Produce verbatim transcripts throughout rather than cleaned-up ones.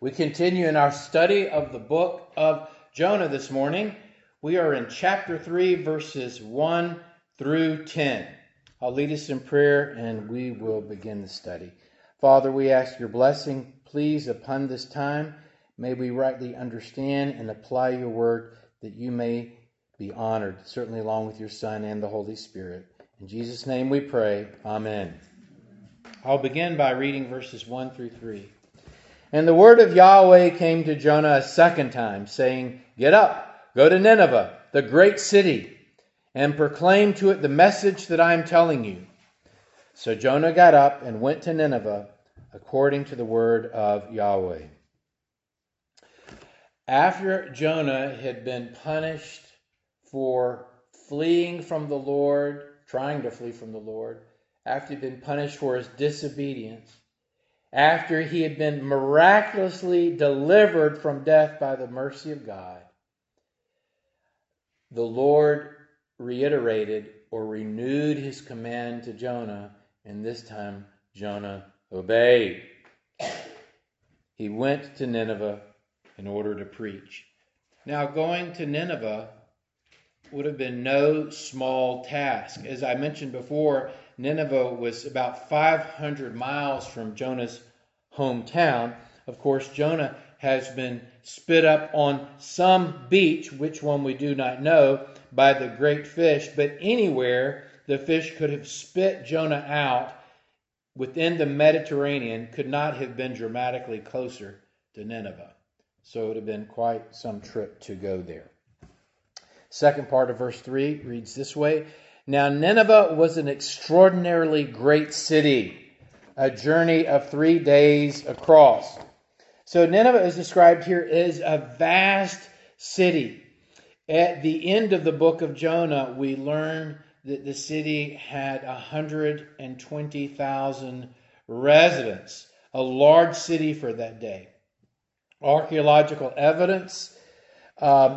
We continue in our study of the book of Jonah this morning. We are in chapter three, verses one through ten. I'll lead us in prayer and we will begin the study. Father, we ask your blessing, please, upon this time. May we rightly understand and apply your word that you may be honored, certainly along with your Son and the Holy Spirit. In Jesus' name we pray. Amen. I'll begin by reading verses one through three. And the word of Yahweh came to Jonah a second time, saying, Get up, go to Nineveh, the great city, and proclaim to it the message that I am telling you. So Jonah got up and went to Nineveh, according to the word of Yahweh. After Jonah had been punished for fleeing from the Lord, trying to flee from the Lord, after he'd been punished for his disobedience, after he had been miraculously delivered from death by the mercy of God, the Lord reiterated or renewed his command to Jonah, and this time Jonah obeyed. He went to Nineveh in order to preach. Now, going to Nineveh would have been no small task. As I mentioned before, Nineveh was about five hundred miles from Jonah's hometown. Of course, Jonah has been spit up on some beach, which one we do not know, by the great fish, but anywhere the fish could have spit Jonah out within the Mediterranean could not have been dramatically closer to Nineveh. So it would have been quite some trip to go there. Second part of verse three reads this way. Now Nineveh was an extraordinarily great city, a journey of three days across. So Nineveh is described here as a vast city. At the end of the book of Jonah, we learn that the city had one hundred twenty thousand residents, a large city for that day. Archaeological evidence um,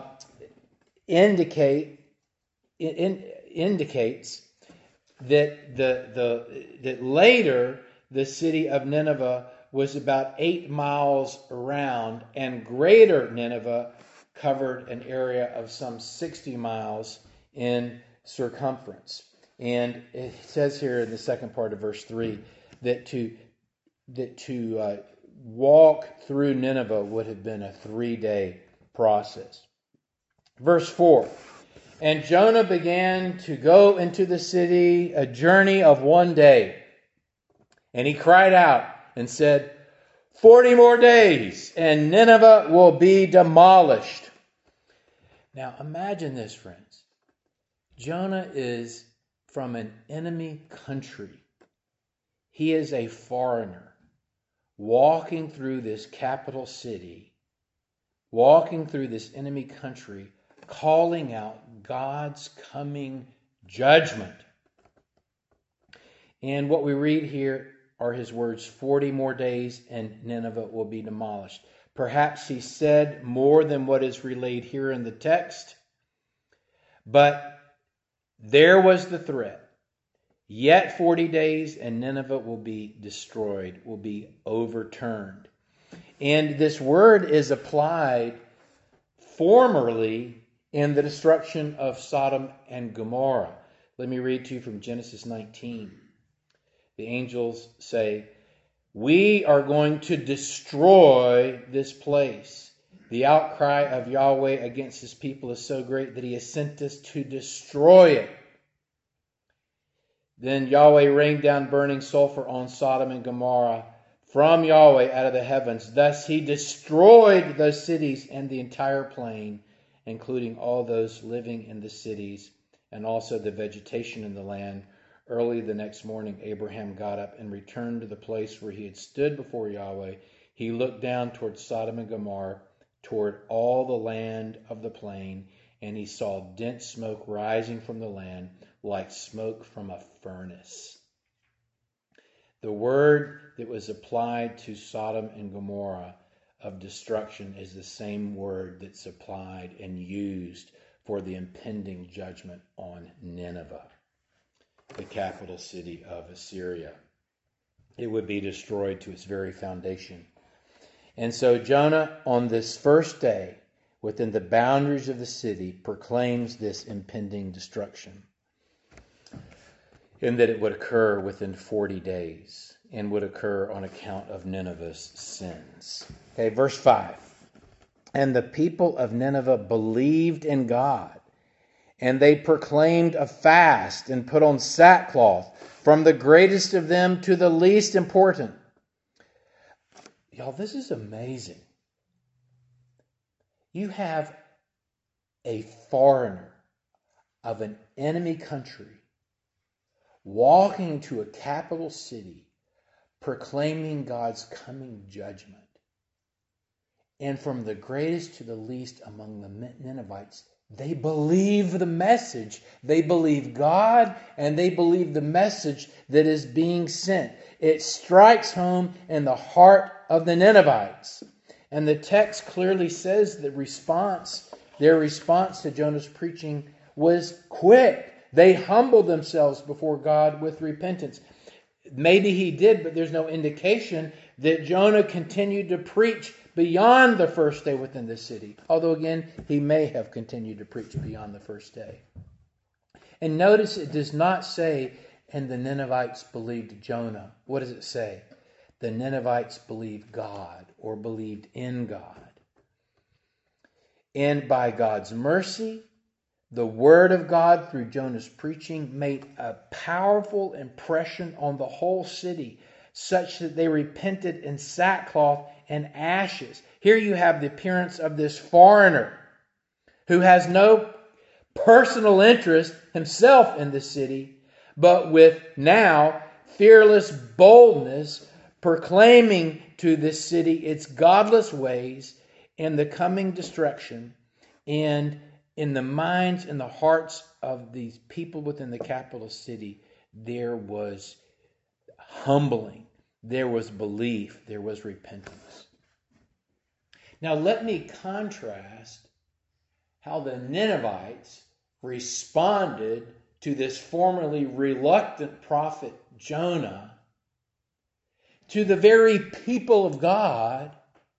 indicate in, indicates that the the that later the city of Nineveh was about eight miles around, and Greater Nineveh covered an area of some sixty miles in circumference. And it says here in the second part of verse three that to that to uh, walk through Nineveh would have been a three-day process. Verse four. And Jonah began to go into the city a journey of one day. And he cried out and said, Forty more days, and Nineveh will be demolished. Now imagine this, friends. Jonah is from an enemy country. He is a foreigner walking through this capital city, walking through this enemy country, calling out God's coming judgment. And what we read here are his words, forty more days and Nineveh will be demolished. Perhaps he said more than what is relayed here in the text, but there was the threat. Yet forty days and Nineveh will be destroyed, will be overturned. And this word is applied formerly in the destruction of Sodom and Gomorrah. Let me read to you from Genesis nineteen. The angels say, We are going to destroy this place. The outcry of Yahweh against his people is so great that he has sent us to destroy it. Then Yahweh rained down burning sulfur on Sodom and Gomorrah from Yahweh out of the heavens. Thus he destroyed those cities and the entire plain, including all those living in the cities and also the vegetation in the land. Early the next morning, Abraham got up and returned to the place where he had stood before Yahweh. He looked down toward Sodom and Gomorrah, toward all the land of the plain, and he saw dense smoke rising from the land like smoke from a furnace. The word that was applied to Sodom and Gomorrah of destruction is the same word that's applied and used for the impending judgment on Nineveh, the capital city of Assyria. It would be destroyed to its very foundation. And so Jonah, on this first day, within the boundaries of the city, proclaims this impending destruction. And that it would occur within forty days and would occur on account of Nineveh's sins. Okay, verse five. And the people of Nineveh believed in God, and they proclaimed a fast and put on sackcloth, from the greatest of them to the least important. Y'all, this is amazing. You have a foreigner of an enemy country walking to a capital city, proclaiming God's coming judgment. And from the greatest to the least among the Ninevites, they believe the message. They believe God, and they believe the message that is being sent. It strikes home in the heart of the Ninevites. And the text clearly says the response, their response to Jonah's preaching was quick. They humbled themselves before God with repentance. Maybe he did, but there's no indication that Jonah continued to preach beyond the first day within the city. Although again, he may have continued to preach beyond the first day. And notice it does not say, and the Ninevites believed Jonah. What does it say? The Ninevites believed God, or believed in God. And by God's mercy, the word of God through Jonah's preaching made a powerful impression on the whole city, such that they repented in sackcloth and ashes. Here you have the appearance of this foreigner who has no personal interest himself in the city, but with now fearless boldness proclaiming to this city its godless ways and the coming destruction. And in the minds and the hearts of these people within the capital city, there was humbling, there was belief, there was repentance. Now let me contrast how the Ninevites responded to this formerly reluctant prophet Jonah, to the very people of God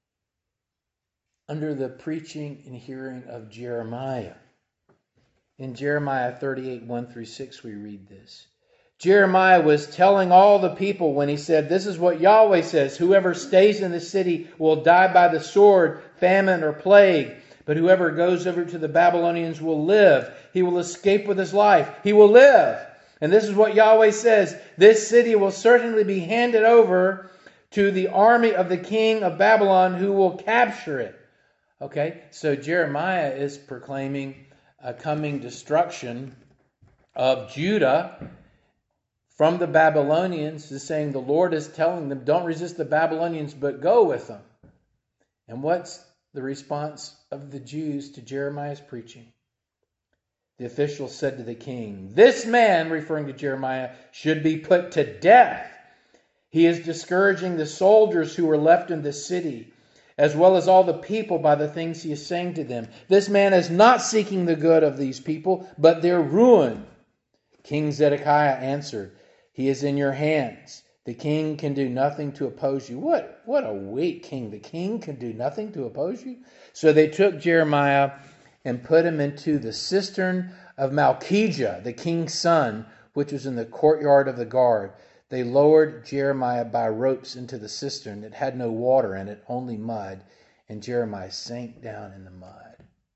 under the preaching and hearing of Jeremiah. In Jeremiah thirty-eight, one through six, we read this. Jeremiah was telling all the people when he said, this is what Yahweh says, whoever stays in the city will die by the sword, famine, or plague. But whoever goes over to the Babylonians will live. He will escape with his life. He will live. And this is what Yahweh says. This city will certainly be handed over to the army of the king of Babylon, who will capture it. Okay, so Jeremiah is proclaiming a coming destruction of Judah from the Babylonians. Is saying the Lord is telling them, don't resist the Babylonians, but go with them. And what's the response of the Jews to Jeremiah's preaching? The official said to the king, this man, referring to Jeremiah, should be put to death. He is discouraging the soldiers who were left in the city, as well as all the people, by the things he is saying to them. This man is not seeking the good of these people, but their ruin. King Zedekiah answered, he is in your hands. The king can do nothing to oppose you. What, what a weak king. The king can do nothing to oppose you? So they took Jeremiah and put him into the cistern of Malchijah, the king's son, which was in the courtyard of the guard. They lowered Jeremiah by ropes into the cistern. It had no water in it, only mud, and Jeremiah sank down in the mud.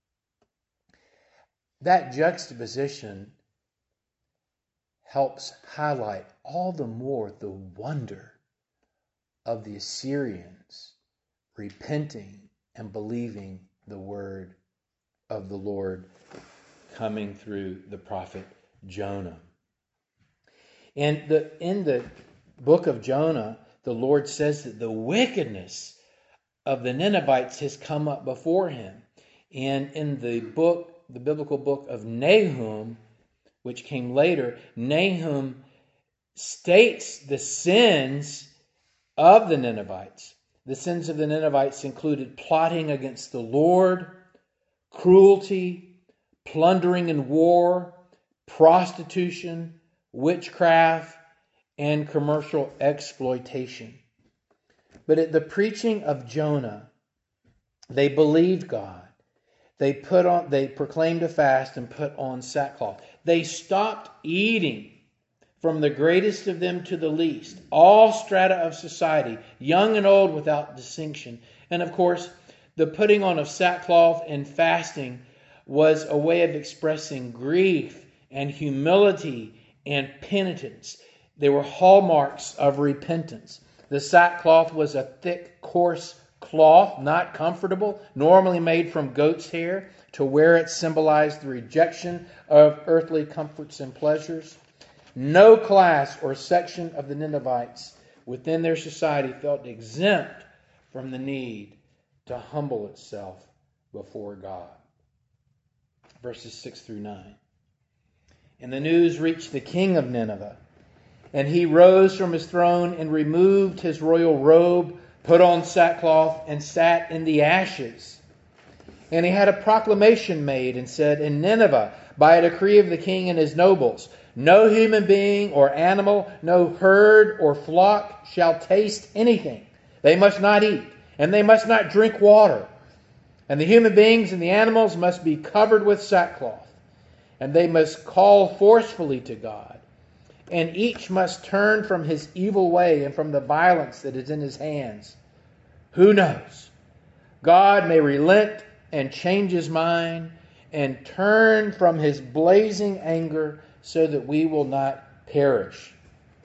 That juxtaposition helps highlight all the more the wonder of the Assyrians repenting and believing the word of the Lord coming through the prophet Jonah. And the, in the book of Jonah, the Lord says that the wickedness of the Ninevites has come up before him. And in the book, the biblical book of Nahum, which came later, Nahum states the sins of the Ninevites. The sins of the Ninevites included plotting against the Lord, cruelty, plundering in war, prostitution, witchcraft, and commercial exploitation. But at the preaching of Jonah, they believed God. They put on, they proclaimed a fast and put on sackcloth. They stopped eating, from the greatest of them to the least, all strata of society, young and old without distinction. And of course, the putting on of sackcloth and fasting was a way of expressing grief and humility and penitence. They were hallmarks of repentance. The sackcloth was a thick, coarse cloth, not comfortable, normally made from goat's hair. To wear it symbolized the rejection of earthly comforts and pleasures. No class or section of the Ninevites within their society felt exempt from the need to humble itself before God. Verses six through nine. And the news reached the king of Nineveh, and he rose from his throne and removed his royal robe, put on sackcloth, and sat in the ashes. And he had a proclamation made and said, in Nineveh, by a decree of the king and his nobles, no human being or animal, no herd or flock shall taste anything. They must not eat, and they must not drink water. And the human beings and the animals must be covered with sackcloth. And they must call forcefully to God. And each must turn from his evil way and from the violence that is in his hands. Who knows? God may relent and change his mind and turn from his blazing anger so that we will not perish.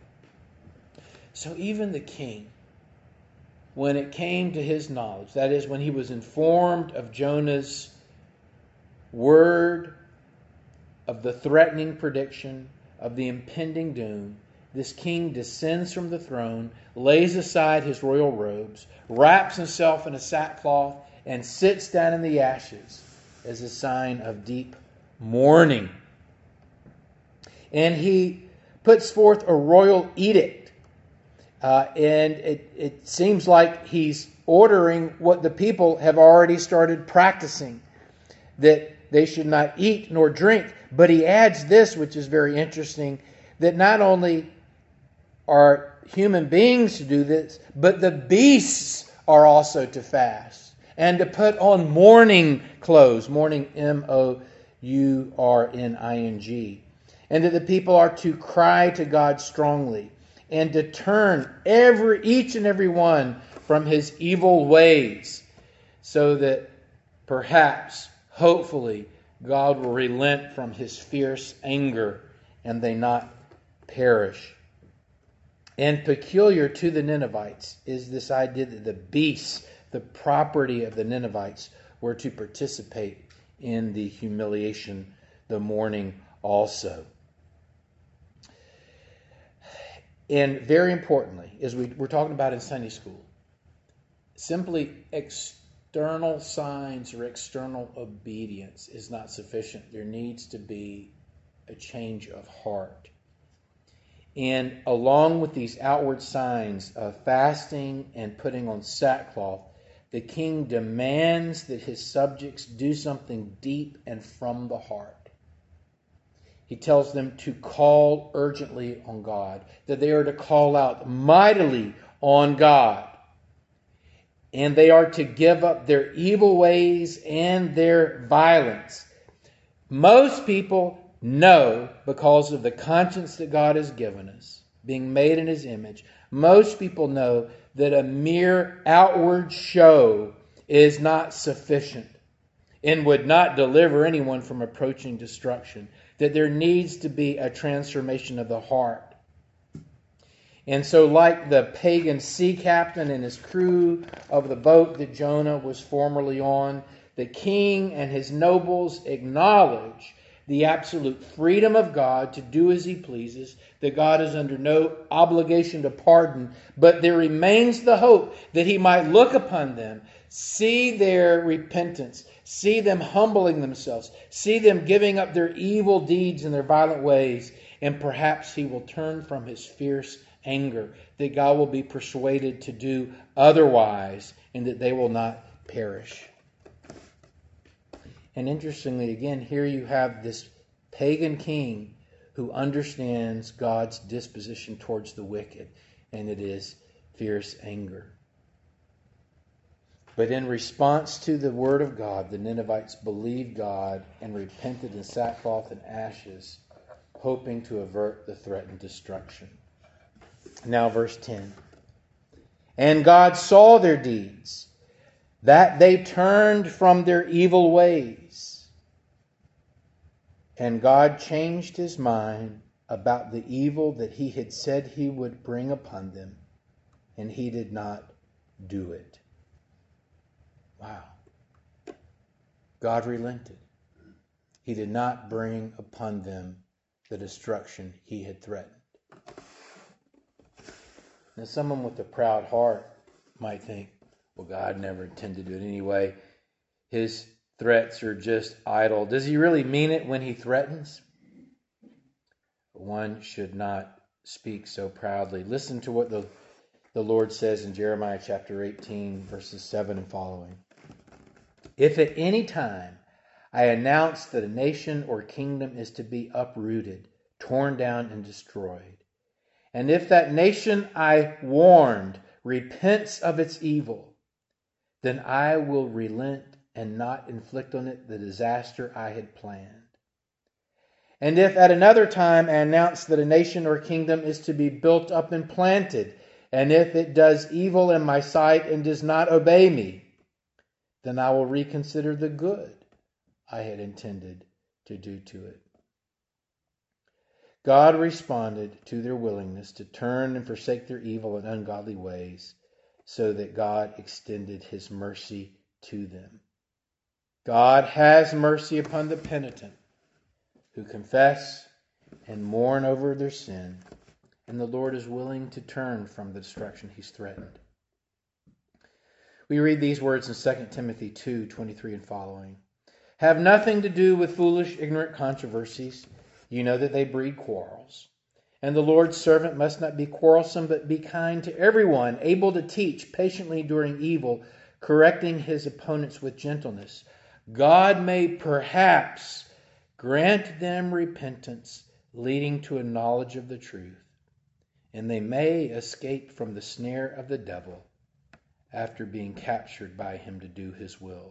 So even the king, when it came to his knowledge, that is, when he was informed of Jonah's word, of the threatening prediction, of the impending doom, this king descends from the throne, lays aside his royal robes, wraps himself in a sackcloth, and sits down in the ashes as a sign of deep mourning. And he puts forth a royal edict. Uh, and it, it seems like he's ordering what the people have already started practicing, that they should not eat nor drink. But he adds this, which is very interesting, that not only are human beings to do this, but the beasts are also to fast and to put on mourning clothes. Mourning, M O U R N I N G. And that the people are to cry to God strongly and to turn every each and every one from his evil ways, so that perhaps, hopefully, God will relent from his fierce anger and they not perish. And peculiar to the Ninevites is this idea that the beasts, the property of the Ninevites, were to participate in the humiliation, the mourning also. And very importantly, as we were talking about in Sunday school, simply external signs or external obedience is not sufficient. There needs to be a change of heart. And along with these outward signs of fasting and putting on sackcloth, the king demands that his subjects do something deep and from the heart. He tells them to call urgently on God, that they are to call out mightily on God. And they are to give up their evil ways and their violence. Most people know, because of the conscience that God has given us, being made in his image, most people know that a mere outward show is not sufficient and would not deliver anyone from approaching destruction. That there needs to be a transformation of the heart. And so, like the pagan sea captain and his crew of the boat that Jonah was formerly on, the king and his nobles acknowledge the absolute freedom of God to do as he pleases, that God is under no obligation to pardon, but there remains the hope that he might look upon them, see their repentance, see them humbling themselves, see them giving up their evil deeds and their violent ways, and perhaps he will turn from his fierce anger, that God will be persuaded to do otherwise, and that they will not perish. And interestingly, again, here you have this pagan king who understands God's disposition towards the wicked, and it is fierce anger. But in response to the word of God, the Ninevites believed God and repented in sackcloth and ashes, hoping to avert the threatened destruction. Now verse ten. And God saw their deeds, that they turned from their evil ways. And God changed his mind about the evil that he had said he would bring upon them, and he did not do it. Wow. God relented. He did not bring upon them the destruction he had threatened. Now, someone with a proud heart might think, well, God never intended to do it anyway. His threats are just idle. Does he really mean it when he threatens? One should not speak so proudly. Listen to what the, the Lord says in Jeremiah chapter eighteen, verses seven and following. If at any time I announce that a nation or kingdom is to be uprooted, torn down, and destroyed, and if that nation I warned repents of its evil, then I will relent and not inflict on it the disaster I had planned. And if at another time I announce that a nation or kingdom is to be built up and planted, and if it does evil in my sight and does not obey me, then I will reconsider the good I had intended to do to it. God responded to their willingness to turn and forsake their evil and ungodly ways, so that God extended his mercy to them. God has mercy upon the penitent who confess and mourn over their sin, and the Lord is willing to turn from the destruction he's threatened. We read these words in Second Timothy two, twenty-three and following. Have nothing to do with foolish, ignorant controversies. You know that they breed quarrels. And the Lord's servant must not be quarrelsome, but be kind to everyone, able to teach, patiently enduring evil, correcting his opponents with gentleness. God may perhaps grant them repentance, leading to a knowledge of the truth, and they may escape from the snare of the devil after being captured by him to do his will.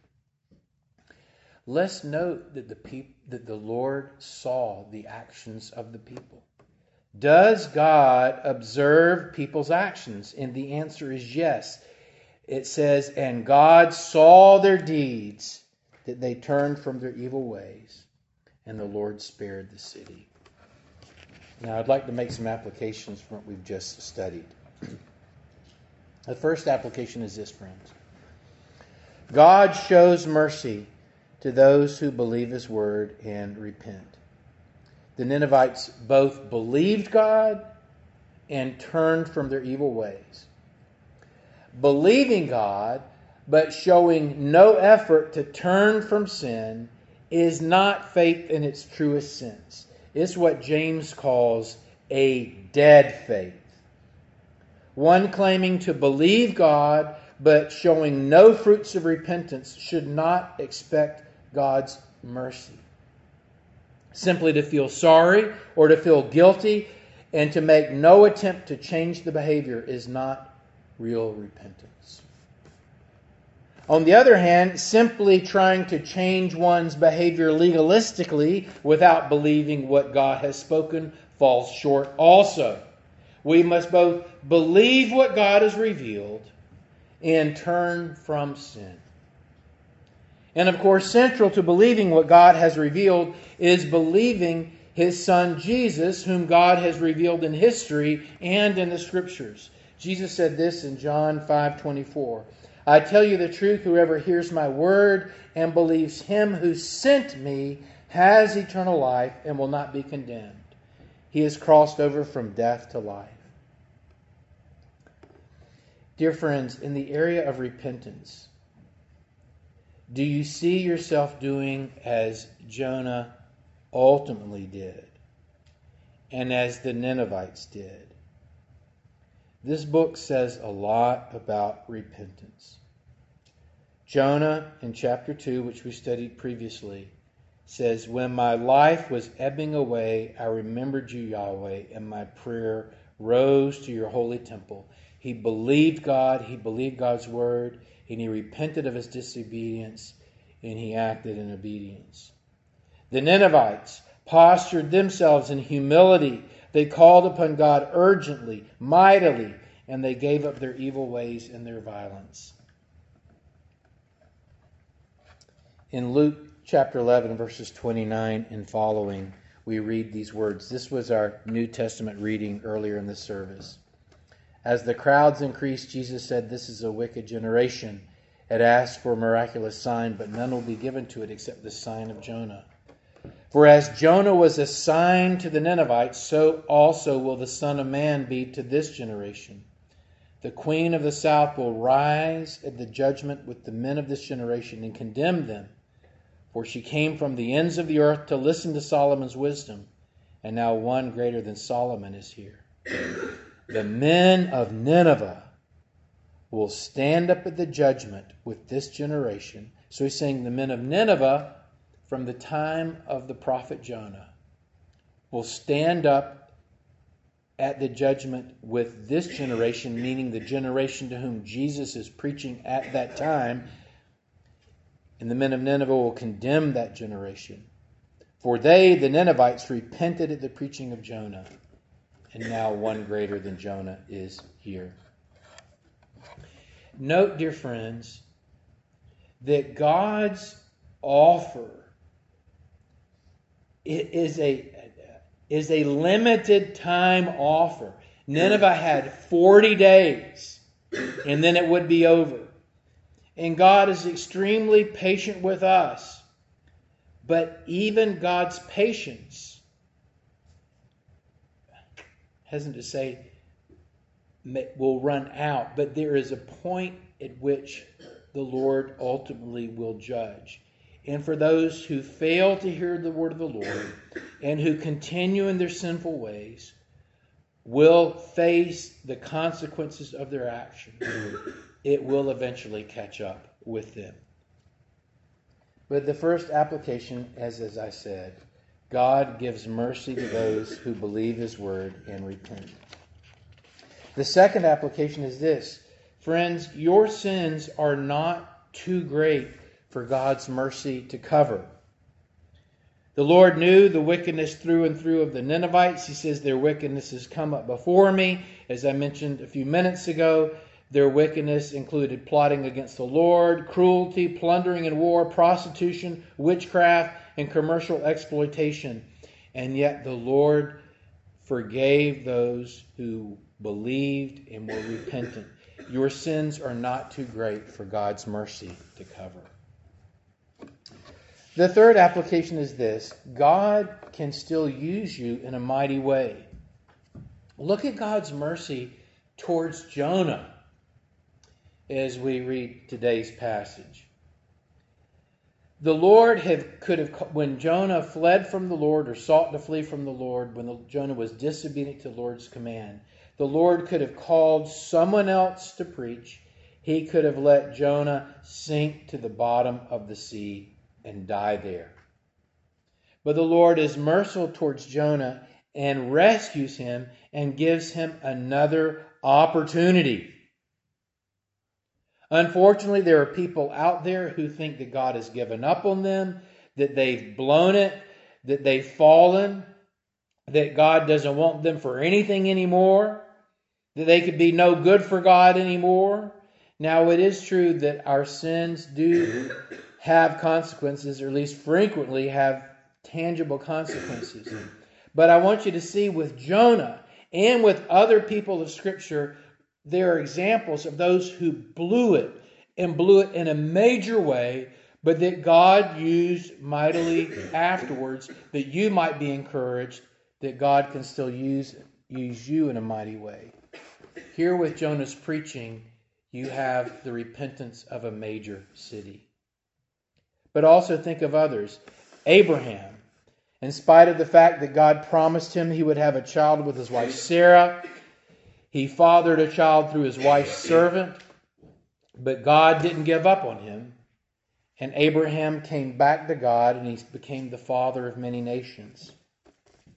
Let's note that the peop- that the Lord saw the actions of the people. Does God observe people's actions? And the answer is yes. It says, and God saw their deeds, that they turned from their evil ways, and the Lord spared the city. Now, I'd like to make some applications from what we've just studied. The first application is this, friends. God shows mercy to those who believe his word and repent. The Ninevites both believed God and turned from their evil ways. Believing God, but showing no effort to turn from sin, is not faith in its truest sense. It's what James calls a dead faith. One claiming to believe God, but showing no fruits of repentance, should not expect God's mercy. Simply to feel sorry or to feel guilty and to make no attempt to change the behavior is not real repentance. On the other hand, simply trying to change one's behavior legalistically without believing what God has spoken falls short also. We must both believe what God has revealed and turn from sin. And of course, central to believing what God has revealed is believing his Son Jesus, whom God has revealed in history and in the Scriptures. Jesus said this in John five twenty-four. I tell you the truth, whoever hears my word and believes him who sent me has eternal life and will not be condemned. He has crossed over from death to life. Dear friends, in the area of repentance, do you see yourself doing as Jonah ultimately did and as the Ninevites did? This book says a lot about repentance. Jonah, in chapter two, which we studied previously, says, when my life was ebbing away, I remembered you, Yahweh, and my prayer rose to your holy temple. He believed God. He believed God's word. and he repented of his disobedience, and he acted in obedience. The Ninevites postured themselves in humility. They called upon God urgently, mightily, and they gave up their evil ways and their violence. In Luke chapter eleven, verses twenty-nine and following, we read these words. This was our New Testament reading earlier in the service. As the crowds increased, Jesus said, "This is a wicked generation. It asks for a miraculous sign, but none will be given to it except the sign of Jonah. For as Jonah was a sign to the Ninevites, so also will the Son of Man be to this generation. The queen of the south will rise at the judgment with the men of this generation and condemn them. For she came from the ends of the earth to listen to Solomon's wisdom, and now one greater than Solomon is here. The men of Nineveh will stand up at the judgment with this generation." So he's saying the men of Nineveh from the time of the prophet Jonah will stand up at the judgment with this generation, meaning the generation to whom Jesus is preaching at that time. And the men of Nineveh will condemn that generation. For they, the Ninevites, repented at the preaching of Jonah, and now one greater than Jonah is here. Note, dear friends, that God's offer is a, is a limited time offer. Nineveh had forty days, and then it would be over. And God is extremely patient with us. But even God's patience, hesitant to say, will run out. But there is a point at which the Lord ultimately will judge. And for those who fail to hear the word of the Lord and who continue in their sinful ways, will face the consequences of their actions. It will eventually catch up with them. But the first application, as, as I said, God gives mercy to those who believe His word and repent. The second application is this. Friends, your sins are not too great for God's mercy to cover. The Lord knew the wickedness through and through of the Ninevites. He says their wickedness has come up before me. As I mentioned a few minutes ago, their wickedness included plotting against the Lord, cruelty, plundering and war, prostitution, witchcraft, and commercial exploitation. And yet the Lord forgave those who believed and were repentant. Your sins are not too great for God's mercy to cover. The third application is this. God can still use you in a mighty way. Look at God's mercy towards Jonah as we read today's passage. The Lord have, could have, when Jonah fled from the Lord or sought to flee from the Lord, when the, Jonah was disobedient to the Lord's command, the Lord could have called someone else to preach. He could have let Jonah sink to the bottom of the sea and die there. But the Lord is merciful towards Jonah and rescues him and gives him another opportunity. Unfortunately, there are people out there who think that God has given up on them, that they've blown it, that they've fallen, that God doesn't want them for anything anymore, that they could be no good for God anymore. Now, it is true that our sins do have consequences, or at least frequently have tangible consequences. But I want you to see with Jonah and with other people of Scripture, there are examples of those who blew it and blew it in a major way, but that God used mightily afterwards, that you might be encouraged that God can still use, use you in a mighty way. Here with Jonah's preaching, you have the repentance of a major city. But also think of others. Abraham, in spite of the fact that God promised him he would have a child with his wife Sarah, he fathered a child through his wife's servant, but God didn't give up on him. And Abraham came back to God and he became the father of many nations.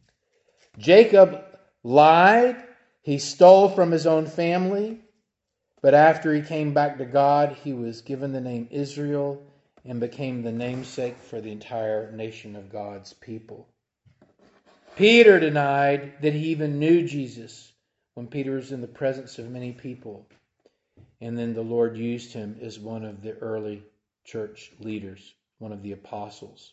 Jacob lied. He stole from his own family. But after he came back to God, he was given the name Israel and became the namesake for the entire nation of God's people. Peter denied that he even knew Jesus when Peter was in the presence of many people. And then the Lord used him as one of the early church leaders, one of the apostles.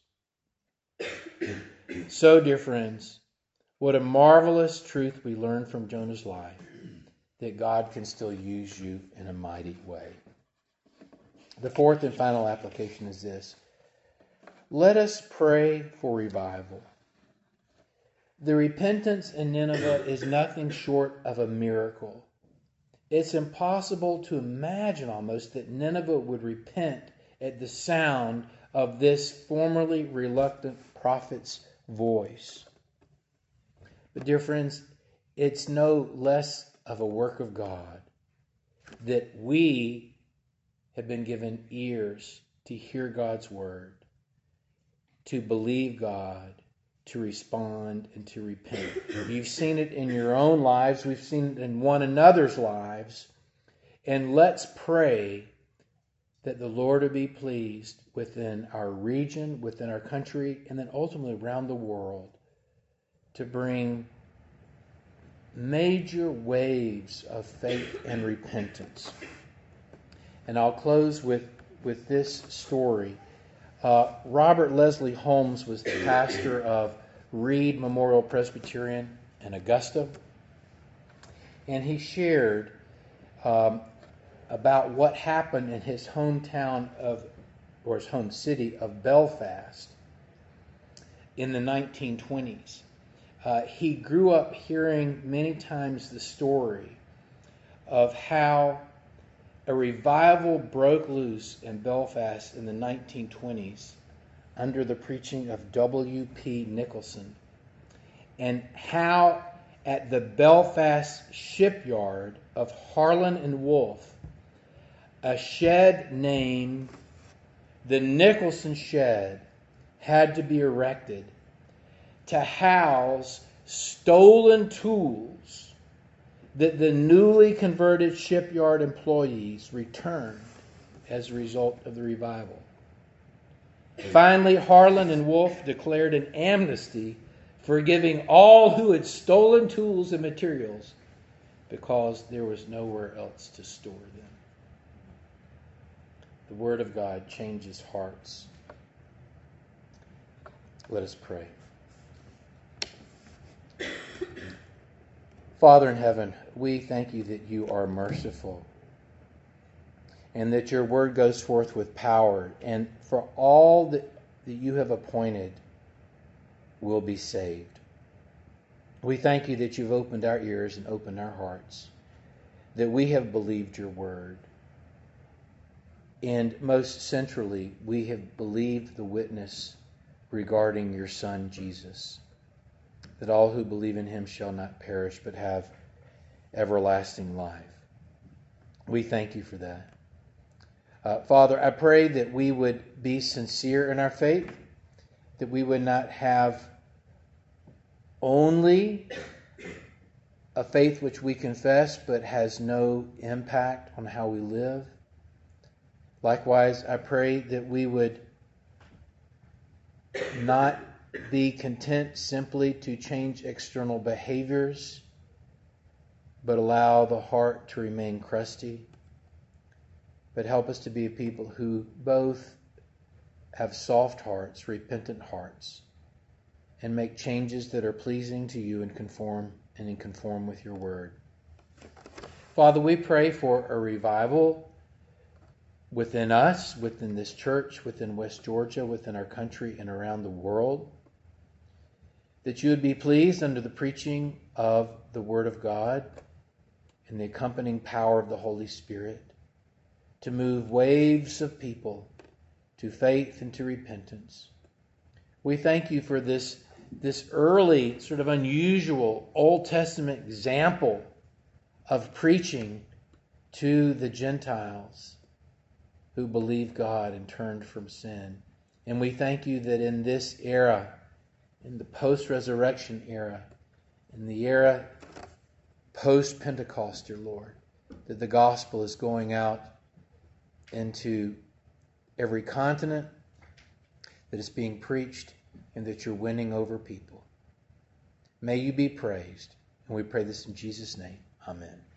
So, dear friends, what a marvelous truth we learn from Jonah's life, that God can still use you in a mighty way. The fourth and final application is this. Let us pray for revival. The repentance in Nineveh is nothing short of a miracle. It's impossible to imagine almost that Nineveh would repent at the sound of this formerly reluctant prophet's voice. But dear friends, it's no less of a work of God that we have been given ears to hear God's word, to believe God, to respond, and to repent. You've seen it in your own lives. We've seen it in one another's lives. And let's pray that the Lord will be pleased within our region, within our country, and then ultimately around the world to bring major waves of faith and repentance. And I'll close with, with this story. Uh, Robert Leslie Holmes was the pastor of Reed Memorial Presbyterian in Augusta. And he shared um, about what happened in his hometown of, or his home city of Belfast in the nineteen twenties. Uh, he grew up hearing many times the story of how a revival broke loose in Belfast in the nineteen twenties under the preaching of W P Nicholson, and how at the Belfast shipyard of Harlan and Wolff, a shed named the Nicholson Shed had to be erected to house stolen tools that the newly converted shipyard employees returned as a result of the revival. Finally, Harlan and Wolff declared an amnesty, forgiving all who had stolen tools and materials because there was nowhere else to store them. The Word of God changes hearts. Let us pray. Father in heaven, we thank you that you are merciful and that your word goes forth with power, and for all that, that you have appointed will be saved. We thank you that you've opened our ears and opened our hearts, that we have believed your word. And most centrally, we have believed the witness regarding your Son, Jesus, that all who believe in him shall not perish but have everlasting life. We thank you for that. Uh, Father, I pray that we would be sincere in our faith, that we would not have only a faith which we confess but has no impact on how we live. Likewise, I pray that we would not be content simply to change external behaviors, but allow the heart to remain crusty. But help us to be a people who both have soft hearts, repentant hearts, and make changes that are pleasing to you and conform and in conform with your word. Father, we pray for a revival within us, within this church, within West Georgia, within our country, and around the world. That you would be pleased under the preaching of the Word of God and the accompanying power of the Holy Spirit to move waves of people to faith and to repentance. We thank you for this, this early, sort of unusual Old Testament example of preaching to the Gentiles who believed God and turned from sin. And we thank you that in this era, in the post-resurrection era, in the era post-Pentecost, dear Lord, that the gospel is going out into every continent, that it's being preached, and that you're winning over people. May you be praised. And we pray this in Jesus' name. Amen.